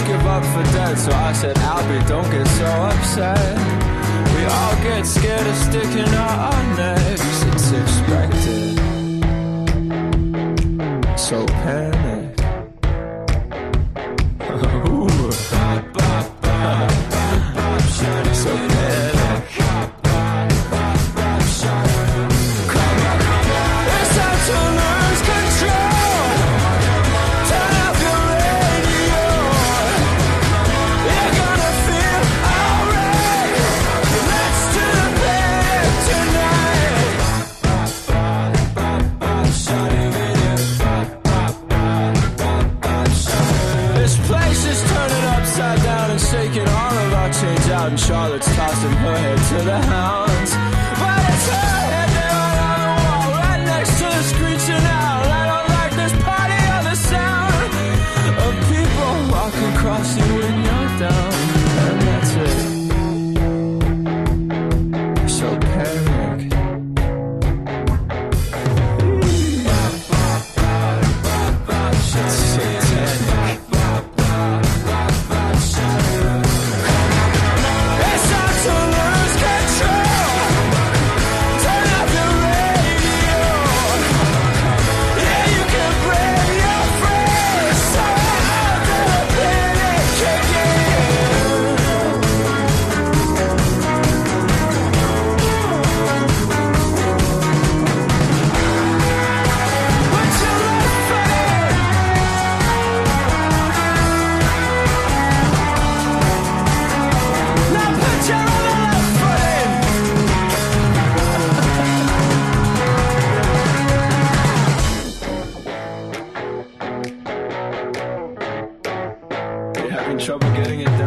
give up for dead, so I said, Albie, don't get so upset. We all get scared of sticking out our necks. It's expected. So panic. Ooh. So panic. It's time to lose control. Turn up your radio. You're gonna feel alright. Let's do the bed tonight. This place is turning upside down and shaking all of our change out, and Charlotte's tossing her head to the hounds. But it's her head there on the wall, right next to the screeching owl. I don't like this party or the sound of people walking across you when you're down, and that's it. So panic. It's satanic. It's time to lose control. Turn up your radio. Yeah, you can bring your friends. So I'll do a panic kicking. Put your left foot in. Now put your other left foot in. You having trouble getting it done?